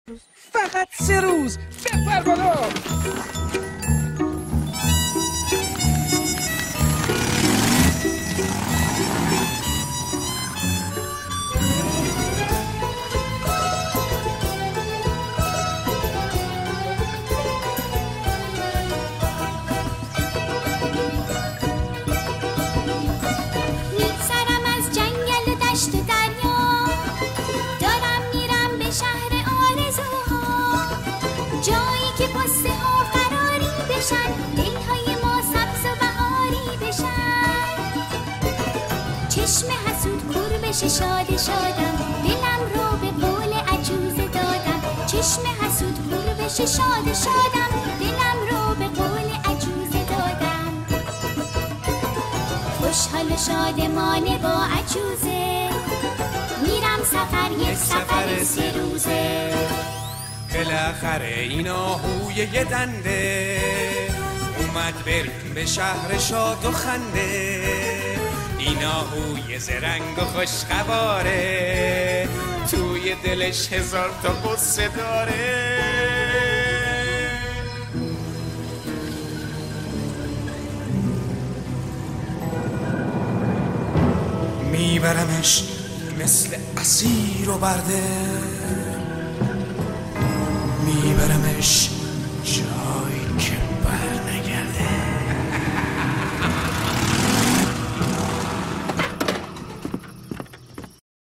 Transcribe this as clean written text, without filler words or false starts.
فقط 3 روز. بپر بالا. شاده شادم دلم رو به قول عجوزه دادم چشم حسود پر بشه شاده شادم دلم رو به قول عجوزه دادم خوشحال و شادمانه با عجوزه میرم سفر یک سفر 3 روزه بالاخره این آهوی یه دنده اومد بریم به شهر شاد و خنده این آهوی زرنگ و خوشخباره توی دلش 1000 تا قصه داره میبرمش مثل اسیر و برده میبرمش